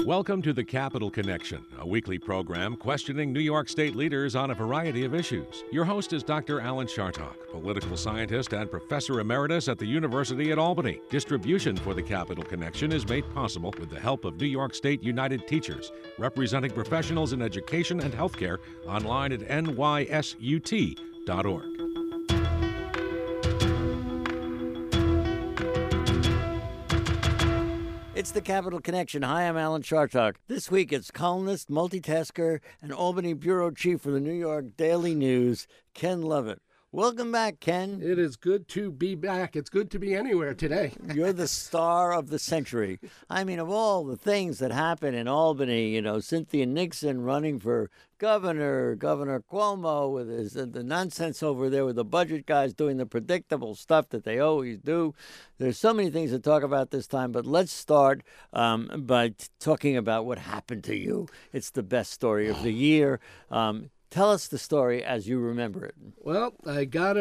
Welcome to the Capital Connection, a weekly program questioning New York State leaders on a variety of issues. Your host is Dr. Alan Chartock, political scientist and professor emeritus at the University at Albany. Distribution for the Capital Connection is made possible with the help of New York State United Teachers, representing professionals in education and healthcare, online at nysut.org. It's the Capital Connection. Hi, I'm Alan Chartock. This week, it's columnist, multitasker, and Albany bureau chief for the New York Daily News, Ken Lovett. Welcome back, Ken. It is good to be back. It's good to be anywhere today. You're the star of the century. I mean, of all the things that happen in Albany, Cynthia Nixon running for Governor Cuomo with the nonsense over there with the budget guys doing the predictable stuff that they always do. There's so many things to talk about this time, but let's start by talking about what happened to you. It's the best story of the year. Tell us the story as you remember it. Well, I got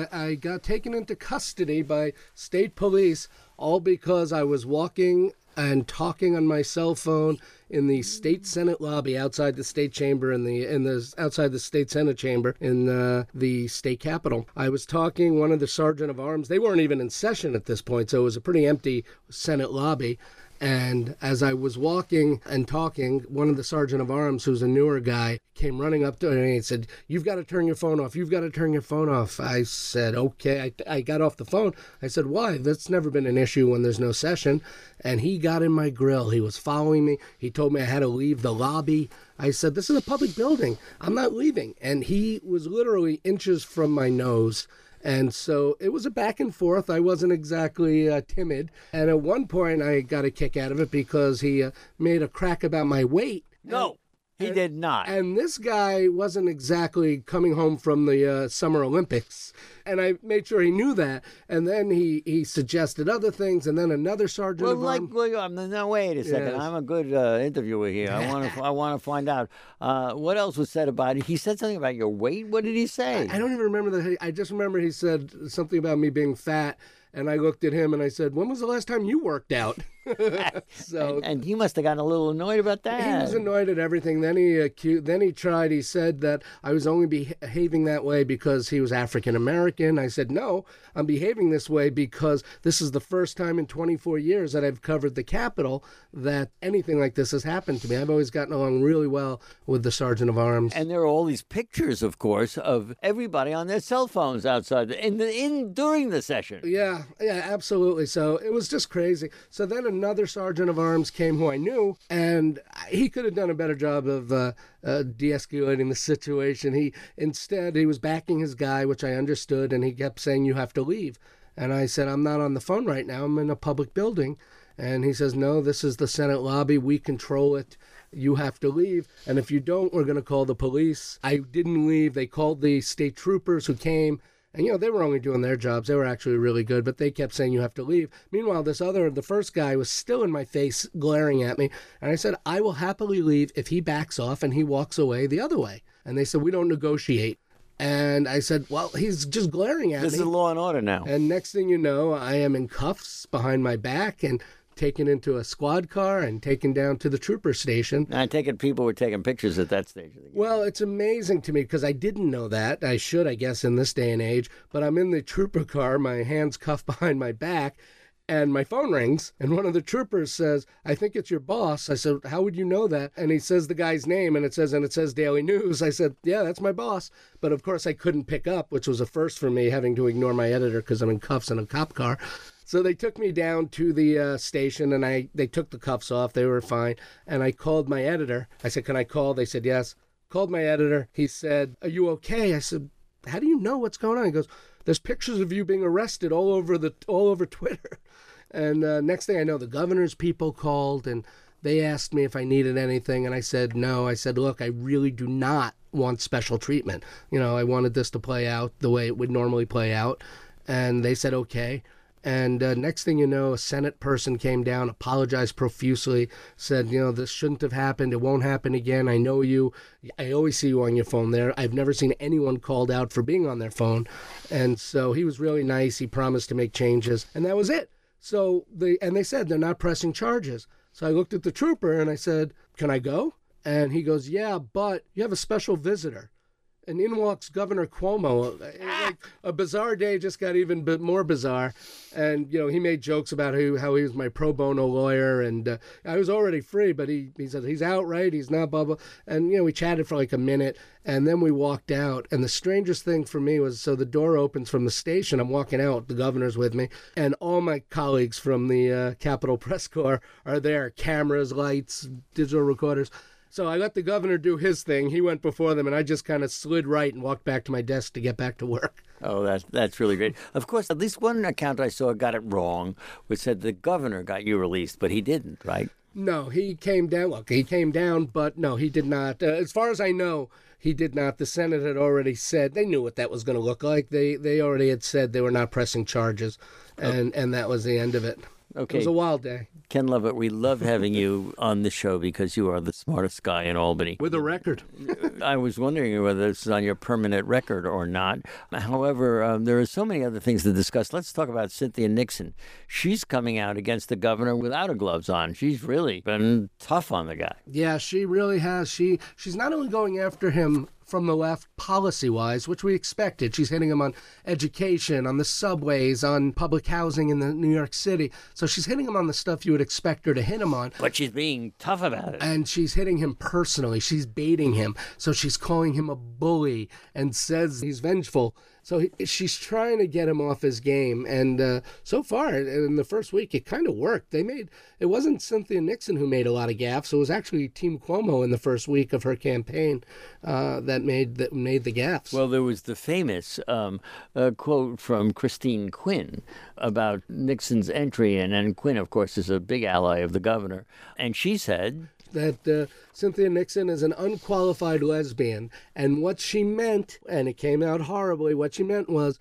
taken into custody by state police, all because I was walking and talking on my cell phone in the state Senate lobby outside the state chamber outside the state Senate chamber in the state capitol. I was talking, one of the sergeant of arms, they weren't even in session at this point, so it was a pretty empty Senate lobby. And as I was walking and talking, one of the sergeant of arms, who's a newer guy, came running up to me and said, "You've got to turn your phone off. You've got to turn your phone off." I said, okay. I got off the phone. I said, why? That's never been an issue when there's no session. And he got in my grill. He was following me. He told me I had to leave the lobby. I said, this is a public building. I'm not leaving. And he was literally inches from my nose. And so it was a back and forth. I wasn't exactly timid. And at one point, I got a kick out of it because he made a crack about my weight. No, he did not. And this guy wasn't exactly coming home from the Summer Olympics. And I made sure he knew that. And then he suggested other things. And then another sergeant of arms. No, wait a second. Yes. I'm a good interviewer here. I want to find out. What else was said about it? He said something about your weight. What did he say? I don't even remember that. I just remember he said something about me being fat. And I looked at him and I said, when was the last time you worked out? And he must have gotten a little annoyed about that. He was annoyed at everything. Then he said that I was only behaving that way because he was African American. I said, no, I'm behaving this way because this is the first time in 24 years that I've covered the Capitol that anything like this has happened to me. I've always gotten along really well with the sergeant of arms. And there are all these pictures, of course, of everybody on their cell phones outside during the session. Yeah, absolutely. So it was just crazy. So then another sergeant of arms came who I knew, and he could have done a better job of de-escalating the situation. He was backing his guy, which I understood, and he kept saying, you have to leave. And I said, I'm not on the phone right now. I'm in a public building. And he says, no, this is the Senate lobby. We control it. You have to leave. And if you don't, we're going to call the police. I didn't leave. They called the state troopers who came. And, they were only doing their jobs. They were actually really good, but they kept saying you have to leave. Meanwhile, the first guy was still in my face, glaring at me. And I said, I will happily leave if he backs off and he walks away the other way. And they said, we don't negotiate. And I said, well, he's just glaring at me. This is law and order now. And next thing you know, I am in cuffs behind my back and taken into a squad car and taken down to the trooper station. I take it people were taking pictures at that stage of the game. Well, it's amazing to me because I didn't know that. I should, I guess, in this day and age. But I'm in the trooper car, my hands cuffed behind my back, and my phone rings. And one of the troopers says, I think it's your boss. I said, how would you know that? And he says the guy's name, and it says Daily News. I said, yeah, that's my boss. But of course, I couldn't pick up, which was a first for me, having to ignore my editor because I'm in cuffs in a cop car. So they took me down to the station, and they took the cuffs off. They were fine. And I called my editor. I said, can I call? They said, yes. Called my editor. He said, are you okay? I said, how do you know what's going on? He goes, there's pictures of you being arrested all over Twitter. And next thing I know, the governor's people called, and they asked me if I needed anything. And I said, no. I said, look, I really do not want special treatment. I wanted this to play out the way it would normally play out. And they said, okay. And next thing you know, a Senate person came down, apologized profusely, said, this shouldn't have happened. It won't happen again. I know you. I always see you on your phone there. I've never seen anyone called out for being on their phone. And so he was really nice. He promised to make changes. And that was it. So they said they're not pressing charges. So I looked at the trooper and I said, "Can I go?" And he goes, "Yeah, but you have a special visitor." And in walks Governor Cuomo. Like a bizarre day just got even bit more bizarre. And, he made jokes about how he was my pro bono lawyer. And I was already free, but he said, he's out, right? He's not, blah, blah. And, we chatted for like a minute. And then we walked out. And the strangest thing for me was, so the door opens from the station. I'm walking out. The governor's with me. And all my colleagues from the Capitol Press Corps are there. Cameras, lights, digital recorders. So I let the governor do his thing. He went before them, and I just kind of slid right and walked back to my desk to get back to work. Oh, that's really great. Of course, at least one account I saw got it wrong, which said the governor got you released, but he didn't, right? No, he came down. Look, he came down, but no, he did not. As far as I know, he did not. The Senate had already said, they knew what that was going to look like. They already had said they were not pressing charges, and that was the end of it. Okay. It was a wild day. Ken Lovett, we love having you on the show because you are the smartest guy in Albany. With a record. I was wondering whether this is on your permanent record or not. However, there are so many other things to discuss. Let's talk about Cynthia Nixon. She's coming out against the governor without her gloves on. She's really been tough on the guy. Yeah, she really has. She's not only going after him from the left policy-wise, which we expected. She's hitting him on education, on the subways, on public housing in the New York City. So she's hitting him on the stuff you would expect her to hit him on. But she's being tough about it. And she's hitting him personally. She's baiting him. So she's calling him a bully and says he's vengeful. So she's trying to get him off his game. And so far, in the first week, it kind of worked. It wasn't Cynthia Nixon who made a lot of gaffes. It was actually Team Cuomo in the first week of her campaign that made the gaffes. Well, there was the famous quote from Christine Quinn about Nixon's entry. And Quinn, of course, is a big ally of the governor. And she said that Cynthia Nixon is an unqualified lesbian. And what she meant, and it came out horribly, what she meant was,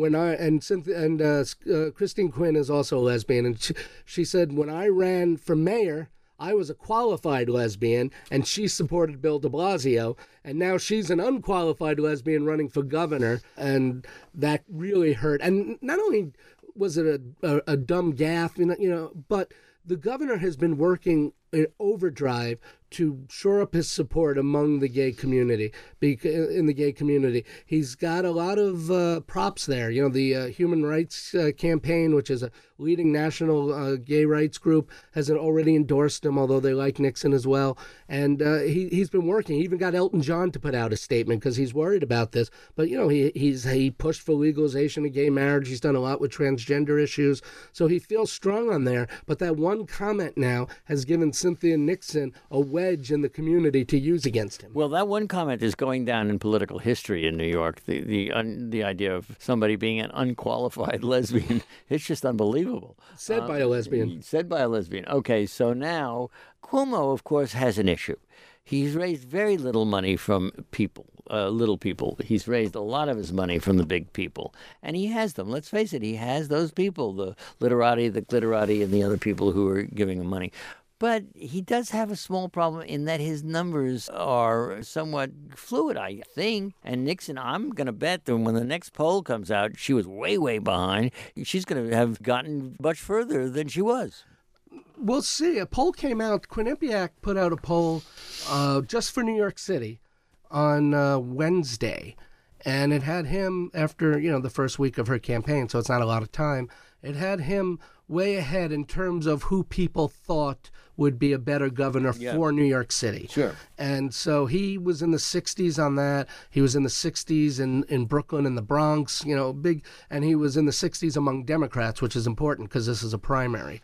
Christine Quinn is also a lesbian, and she said, when I ran for mayor, I was a qualified lesbian, and she supported Bill de Blasio, and now she's an unqualified lesbian running for governor, and that really hurt. And not only was it a dumb gaffe, but the governor has been working in overdrive to shore up his support among the gay community. In the gay community, he's got a lot of props there. The Human Rights Campaign, which is a leading national gay rights group, has already endorsed him, although they like Nixon as well. And he's been working. He even got Elton John to put out a statement because he's worried about this. But he pushed for legalization of gay marriage. He's done a lot with transgender issues, so he feels strong on there. But that one comment now has given Cynthia Nixon a wedge in the community to use against him. Well, that one comment is going down in political history in New York. The idea of somebody being an unqualified lesbian, it's just unbelievable. Said by a lesbian. Said by a lesbian. Okay, so now Cuomo, of course, has an issue. He's raised very little money from people, little people. He's raised a lot of his money from the big people. And he has them. Let's face it, he has those people, the literati, the glitterati, and the other people who are giving him money. But he does have a small problem in that his numbers are somewhat fluid, I think. And Nixon, I'm going to bet that when the next poll comes out, she was way, way behind. She's going to have gotten much further than she was. We'll see. A poll came out. Quinnipiac put out a poll just for New York City on Wednesday. And it had him after, the first week of her campaign, so it's not a lot of time. It had him way ahead in terms of who people thought would be a better governor for New York City. Sure. And so he was in the 60s on that. He was in the 60s in Brooklyn and the Bronx, big. And he was in the 60s among Democrats, which is important because this is a primary.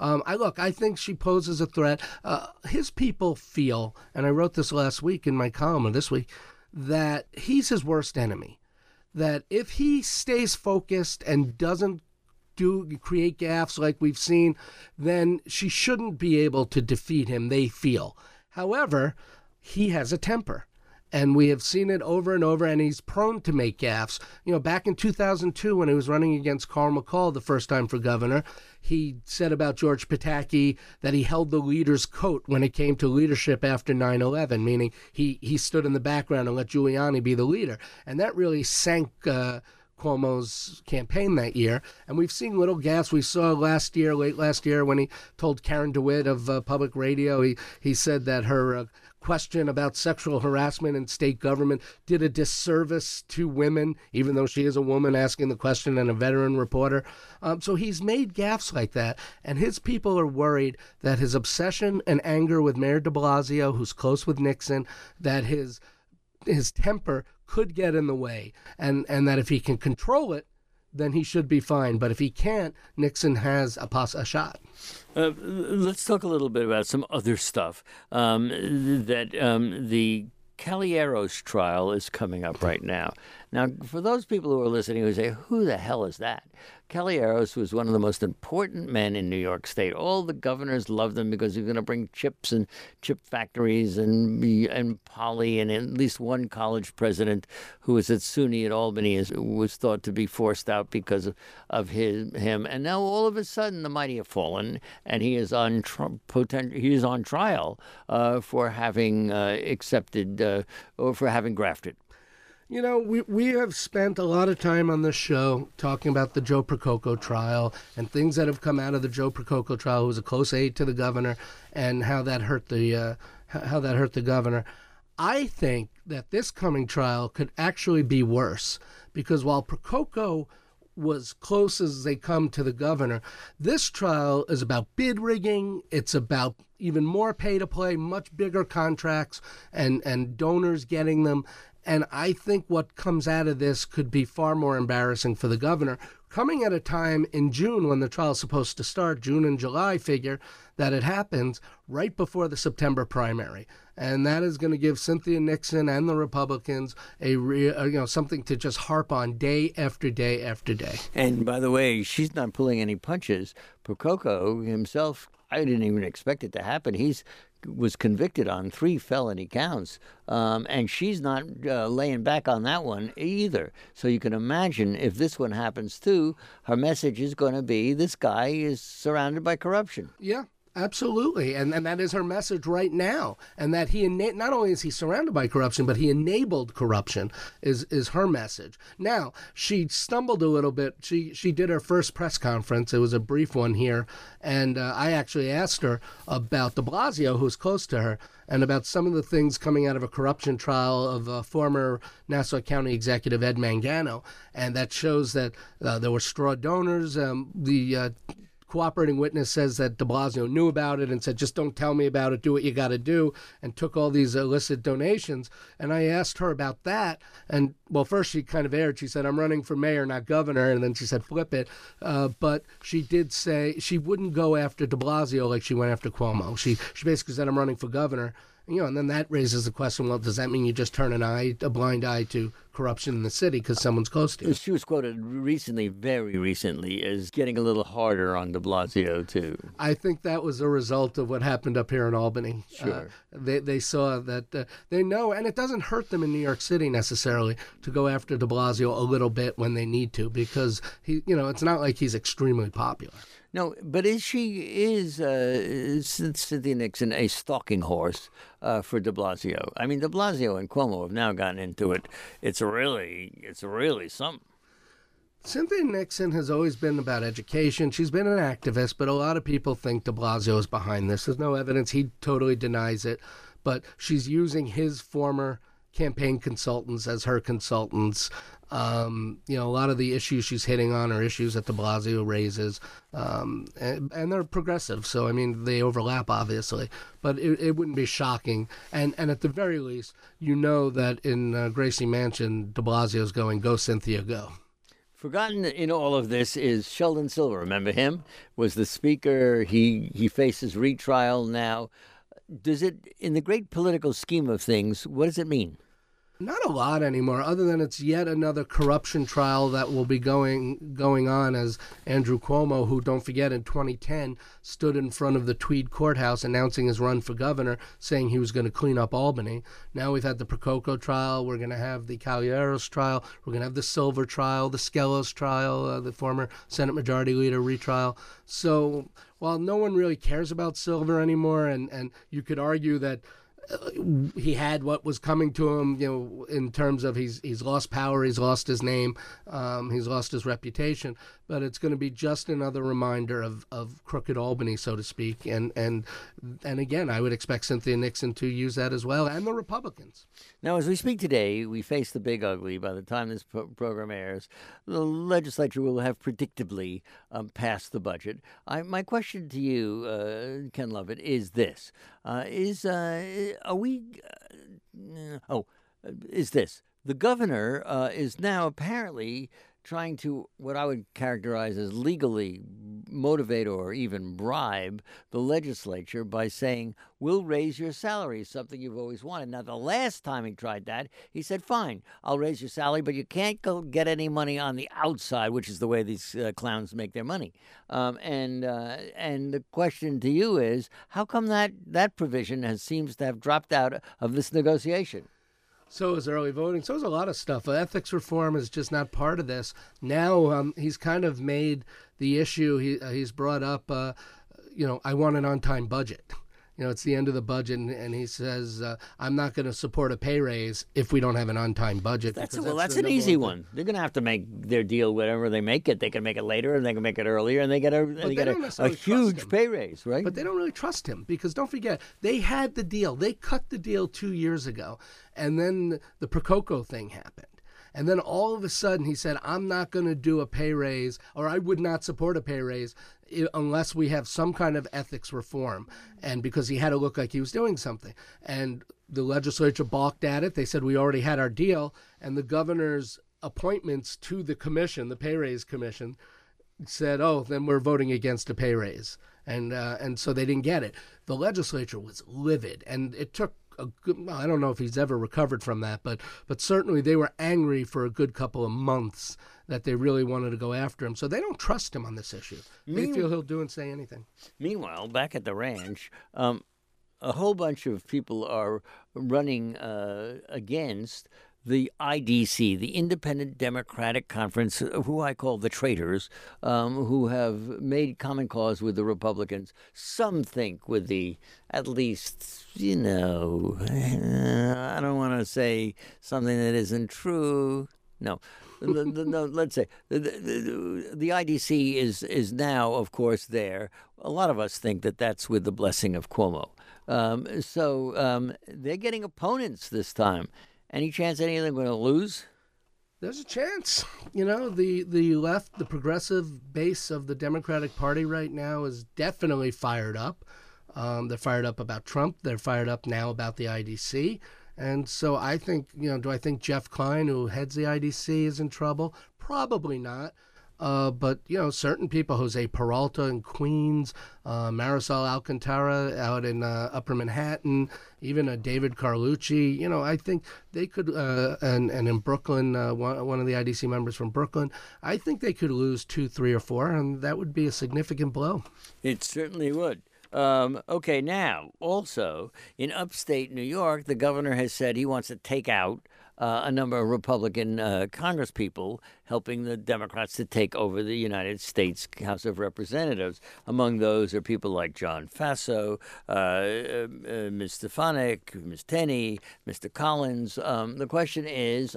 I think she poses a threat. His people feel, and I wrote this last week in my column of this week, that he's his worst enemy. That if he stays focused and doesn't create gaffes like we've seen, then she shouldn't be able to defeat him, they feel. However, he has a temper. And we have seen it over and over, and he's prone to make gaffes. Back in 2002, when he was running against Carl McCall the first time for governor, he said about George Pataki that he held the leader's coat when it came to leadership after 9/11, meaning he stood in the background and let Giuliani be the leader. And that really sank Cuomo's campaign that year. And we've seen little gaffes. We saw late last year, when he told Karen DeWitt of public radio, he said that her question about sexual harassment in state government did a disservice to women, even though she is a woman asking the question and a veteran reporter. So he's made gaffes like that. And his people are worried that his obsession and anger with Mayor de Blasio, who's close with Nixon, that his temper could get in the way, and that if he can control it, then he should be fine. But if he can't, Nixon has a shot. Let's talk a little bit about some other stuff. The Caballeros trial is coming up right now. Now, for those people who are listening who say, who the hell is that? Caballeros was one of the most important men in New York State. All the governors loved him because he was going to bring chips and chip factories and poly, and at least one college president who was at SUNY at Albany was thought to be forced out because of him. And now all of a sudden the mighty have fallen, and he is on trial for having accepted or for having grafted. You know, we have spent a lot of time on this show talking about the Joe Prococo trial and things that have come out of the Joe Prococo trial, who was a close aide to the governor, and how that hurt the governor. I think that this coming trial could actually be worse, because while Prococo was close as they come to the governor, this trial is about bid rigging. It's about even more pay to play, much bigger contracts, and donors getting them. And I think what comes out of this could be far more embarrassing for the governor, coming at a time in June when the trial is supposed to start, June and July figure, that it happens right before the September primary. And that is going to give Cynthia Nixon and the Republicans something to just harp on day after day after day. And by the way, she's not pulling any punches. Prococo himself, I didn't even expect it to happen. Was convicted on 3 felony counts, and she's not laying back on that one either. So you can imagine if this one happens too, her message is going to be, this guy is surrounded by corruption. Yeah. Absolutely, and that is her message right now. And that he not only is he surrounded by corruption, but he enabled corruption is her message. Now, she stumbled a little bit. She did her first press conference. It was a brief one here, and I actually asked her about de Blasio, who's close to her, and about some of the things coming out of a corruption trial of former Nassau County Executive Ed Mangano, and that shows that there were straw donors. The cooperating witness says that de Blasio knew about it and said, just don't tell me about it, do what you got to do, and took all these illicit donations. And I asked her about that. And, well, first she kind of aired. She said, I'm running for mayor, not governor. And then she said, flip it. But she did say she wouldn't go after de Blasio like she went after Cuomo. She basically said, I'm running for governor. And then that raises the question, well, does that mean you just turn a blind eye to corruption in the city because someone's close to you? She was quoted recently, very recently, as getting a little harder on de Blasio, too. I think that was a result of what happened up here in Albany. Sure. They saw that they know, and it doesn't hurt them in New York City necessarily to go after de Blasio a little bit when they need to, because it's not like he's extremely popular. No, but is Cynthia Nixon a stalking horse for de Blasio? I mean, de Blasio and Cuomo have now gotten into it. It's really something. Cynthia Nixon has always been about education. She's been an activist, but a lot of people think de Blasio is behind this. There's no evidence. He totally denies it. But she's using his former campaign consultants as her consultants. A lot of the issues she's hitting on are issues that de Blasio raises, and they're progressive. So, I mean, they overlap, obviously, but it wouldn't be shocking. And at the very least, that in Gracie Mansion, de Blasio's going, go, Cynthia, go. Forgotten in all of this is Sheldon Silver. Remember him? Was the speaker. He faces retrial now. Does it, in the great political scheme of things, what does it mean? Not a lot anymore, other than it's yet another corruption trial that will be going on, as Andrew Cuomo, who, don't forget, in 2010 stood in front of the Tweed courthouse announcing his run for governor, saying he was going to clean up Albany. Now we've had the Prococo trial. We're going to have the Caballeros trial. We're going to have the Silver trial, the Skelos trial, the former Senate Majority Leader retrial. So while no one really cares about Silver anymore, and you could argue that he had what was coming to him, in terms of he's lost power, he's lost his name, he's lost his reputation. But it's going to be just another reminder of crooked Albany, so to speak. And again, I would expect Cynthia Nixon to use that as well, and the Republicans. Now, as we speak today, we face the big ugly. By the time this program airs, the legislature will have predictably passed the budget. My question to you, Ken Lovett, is this: is this: the governor is now apparently trying to, what I would characterize as legally motivate or even bribe the legislature by saying, we'll raise your salary, something you've always wanted. Now, the last time he tried that, he said, fine, I'll raise your salary, but you can't go get any money on the outside, which is the way these clowns make their money. And the question to you is, how come that provision seems to have dropped out of this negotiation? So is early voting. So is a lot of stuff. Ethics reform is just not part of this. Now he's kind of made the issue. He's brought up, I want an on-time budget. It's the end of the budget, and he says, I'm not going to support a pay raise if we don't have an on-time budget. That's an easy one. They're going to have to make their deal whatever they make it. They can make it later, and they can make it earlier, and they get a huge pay raise, right? But they don't really trust him, because don't forget, they had the deal. They cut the deal 2 years ago, and then the Prococo thing happened. And then all of a sudden he said, I'm not going to do a pay raise, or I would not support a pay raise unless we have some kind of ethics reform. And because he had to look like he was doing something. And the legislature balked at it. They said, we already had our deal. And the governor's appointments to the commission, the pay raise commission, said, oh, then we're voting against a pay raise. And so they didn't get it. The legislature was livid. And it took I don't know if he's ever recovered from that, but certainly they were angry for a good couple of months that they really wanted to go after him. So they don't trust him on this issue. They feel he'll do and say anything. Meanwhile, back at the ranch, a whole bunch of people are running against the IDC, the Independent Democratic Conference, who I call the traitors, who have made common cause with the Republicans. Some think with the, at least, I don't want to say something that isn't true. No. No, let's say the IDC is now, of course, there. A lot of us think that that's with the blessing of Cuomo. So they're getting opponents this time. Any chance any of them are going to lose? There's a chance. The left, the progressive base of the Democratic Party right now is definitely fired up. They're fired up about Trump. They're fired up now about the IDC. And so I think, do I think Jeff Klein, who heads the IDC, is in trouble? Probably not. But, certain people, Jose Peralta in Queens, Marisol Alcantara out in Upper Manhattan, even David Carlucci, I think they could, and in Brooklyn, one of the IDC members from Brooklyn, I think they could lose 2, 3, or 4, and that would be a significant blow. It certainly would. Okay, now, also, in upstate New York, the governor has said he wants to take out a number of Republican congresspeople, helping the Democrats to take over the United States House of Representatives. Among those are people like John Faso, Ms. Stefanik, Ms. Tenney, Mr. Collins. The question is,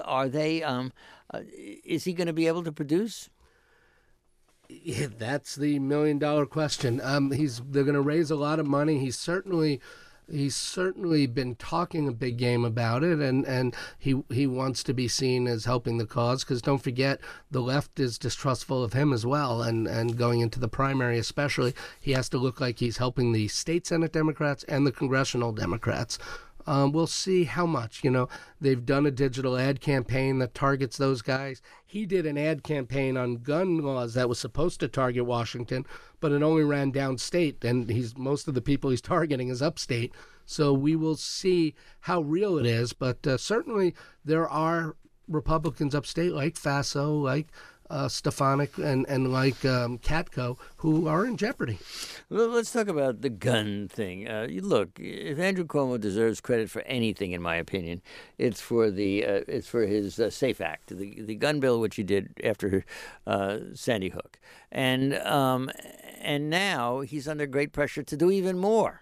is he going to be able to produce? Yeah, that's the million-dollar question. They're going to raise a lot of money. He's certainly been talking a big game about it, and he wants to be seen as helping the cause, because don't forget, the left is distrustful of him as well, and going into the primary especially, he has to look like he's helping the state Senate Democrats and the congressional Democrats. We'll see how much. They've done a digital ad campaign that targets those guys. He did an ad campaign on gun laws that was supposed to target Washington, but it only ran downstate, and most of the people he's targeting is upstate. So we will see how real it is, but certainly there are Republicans upstate like Faso, like Stefanik, and like Katko, who are in jeopardy. Well, let's talk about the gun thing. Look, if Andrew Cuomo deserves credit for anything, in my opinion, it's for his SAFE Act, the gun bill, which he did after Sandy Hook, and now he's under great pressure to do even more.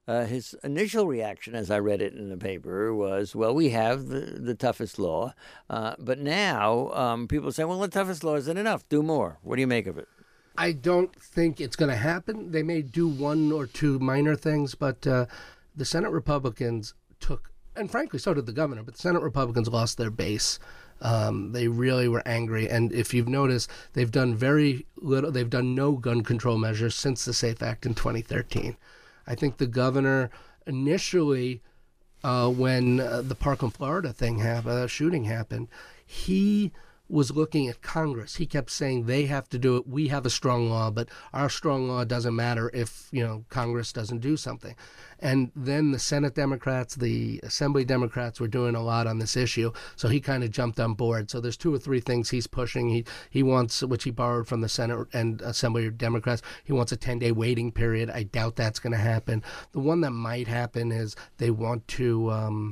his initial reaction, as I read it in the paper, was, well, we have the toughest law. But now people say, well, the toughest law isn't enough. Do more. What do you make of it? I don't think it's going to happen. They may do one or two minor things, but the Senate Republicans took, and frankly, so did the governor, but the Senate Republicans lost their base. They really were angry. And if you've noticed, they've done very little, they've done no gun control measures since the SAFE Act in 2013. I think the governor initially, when the Parkland, Florida shooting happened, he was looking at Congress. He kept saying they have to do it. We have a strong law, but our strong law doesn't matter if, Congress doesn't do something. And then the Senate Democrats, the Assembly Democrats were doing a lot on this issue. So he kind of jumped on board. So there's two or three things he's pushing. He wants, which he borrowed from the Senate and Assembly Democrats, he wants a 10-day waiting period. I doubt that's going to happen. The one that might happen is they want to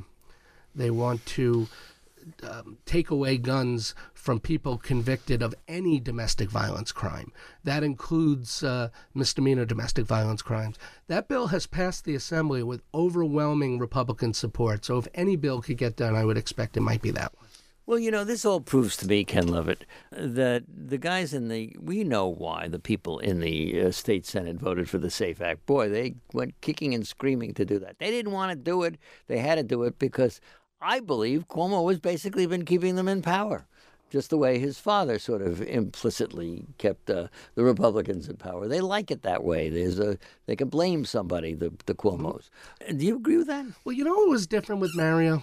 take away guns from people convicted of any domestic violence crime. That includes misdemeanor domestic violence crimes. That bill has passed the Assembly with overwhelming Republican support. So if any bill could get done, I would expect it might be that one. Well, this all proves to me, Ken Lovett, that the guys we know why the people in the state Senate voted for the SAFE Act. Boy, they went kicking and screaming to do that. They didn't want to do it. They had to do it because I believe Cuomo has basically been keeping them in power, just the way his father sort of implicitly kept the Republicans in power. They like it that way. They can blame somebody, the Cuomos. Do you agree with that? Well, what was different with Mario?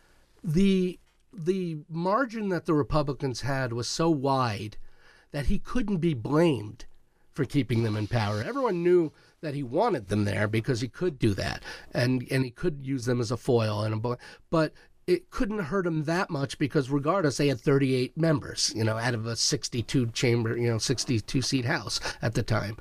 The margin that the Republicans had was so wide that he couldn't be blamed for keeping them in power. Everyone knew that he wanted them there because he could do that, and he could use them as a foil. But it couldn't hurt him that much because regardless, they had 38 members, out of a 62-chamber, 62-seat House at the time.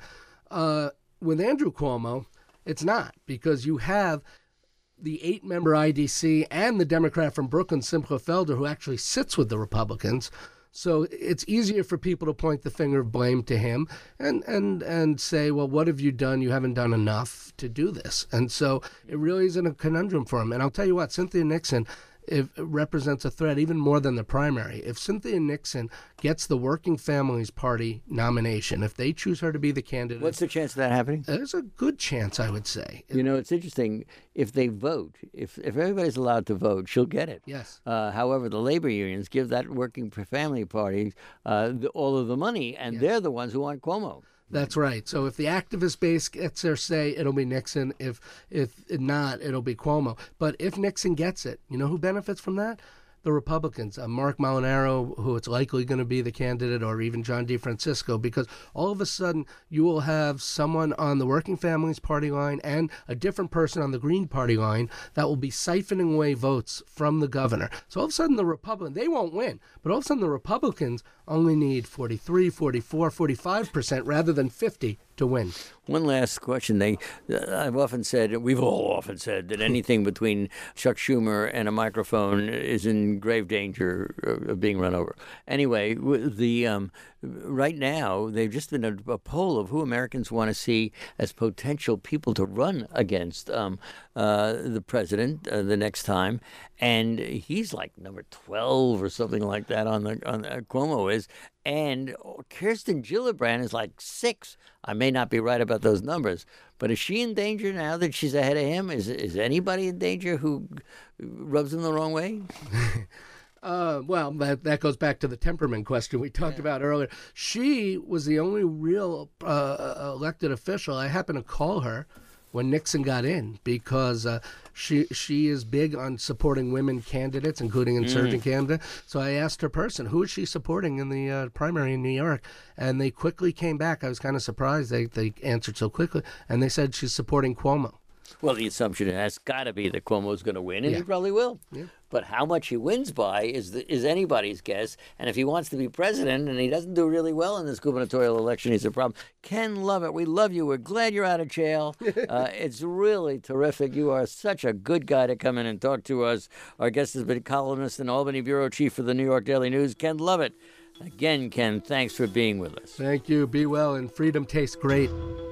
With Andrew Cuomo, it's not, because you have the 8-member IDC and the Democrat from Brooklyn, Simcha Felder, who actually sits with the Republicans. So it's easier for people to point the finger of blame to him and say, well, what have you done? You haven't done enough to do this. And so it really isn't a conundrum for him. And I'll tell you what, Cynthia Nixon represents a threat even more than the primary. If Cynthia Nixon gets the Working Families Party nomination, if they choose her to be the candidate... What's the chance of that happening? There's a good chance, I would say. It's interesting. If they vote, if everybody's allowed to vote, she'll get it. Yes. However, the labor unions give that Working Family Party all of the money, and they're the ones who want Cuomo. That's right. So if the activist base gets their say, it'll be Nixon. If not, it'll be Cuomo. But if Nixon gets it, who benefits from that? The Republicans, Mark Molinaro, who it's likely going to be the candidate, or even John DeFrancisco, because all of a sudden you will have someone on the Working Families Party line and a different person on the Green Party line that will be siphoning away votes from the governor. So all of a sudden the Republicans, they won't win, but all of a sudden the Republicans only need 43, 44, 45% rather than 50 to win. One last question. I've often said, we've all often said, that anything between Chuck Schumer and a microphone is in grave danger of being run over. Anyway, right now, they've just been a poll of who Americans want to see as potential people to run against the president the next time, and he's like number 12 or something like that on Cuomo is, and Kirsten Gillibrand is like 6. I may not be right about those numbers, but is she in danger now that she's ahead of him? Is anybody in danger who rubs him the wrong way? Well, that goes back to the temperament question we talked about earlier. She was the only real elected official. I happened to call her when Nixon got in because she is big on supporting women candidates, including insurgent candidates. So I asked her person, who is she supporting in the primary in New York? And they quickly came back. I was kind of surprised they answered so quickly. And they said she's supporting Cuomo. Well, the assumption has got to be that Cuomo's going to win, and he probably will. Yeah. But how much he wins by is anybody's guess. And if he wants to be president and he doesn't do really well in this gubernatorial election, he's a problem. Ken Lovett, we love you. We're glad you're out of jail. It's really terrific. You are such a good guy to come in and talk to us. Our guest has been columnist and Albany bureau chief for the New York Daily News, Ken Lovett. Again, Ken, thanks for being with us. Thank you. Be well, and freedom tastes great.